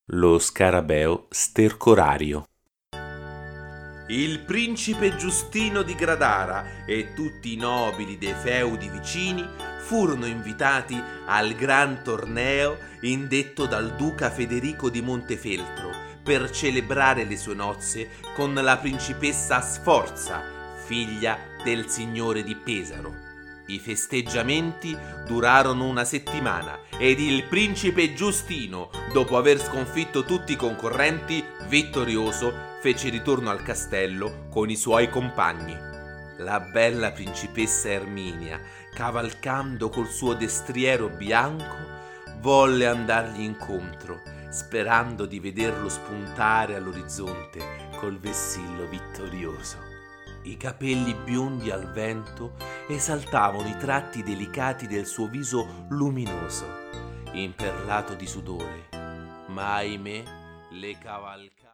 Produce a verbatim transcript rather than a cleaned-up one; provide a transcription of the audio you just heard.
Lo scarabeo stercorario. Il principe Giustino di Gradara e tutti i nobili dei feudi vicini furono invitati al gran torneo indetto dal duca Federico di Montefeltro per celebrare le sue nozze con la principessa Sforza, figlia del signore di Pesaro. I festeggiamenti durarono una settimana ed il principe Giustino, dopo aver sconfitto tutti i concorrenti, vittorioso, fece ritorno al castello con i suoi compagni. La bella principessa Erminia, cavalcando col suo destriero bianco, volle andargli incontro, sperando di vederlo spuntare all'orizzonte col vessillo vittorioso. I capelli biondi al vento esaltavano i tratti delicati del suo viso luminoso, imperlato di sudore, ma ahimè le cavalcava.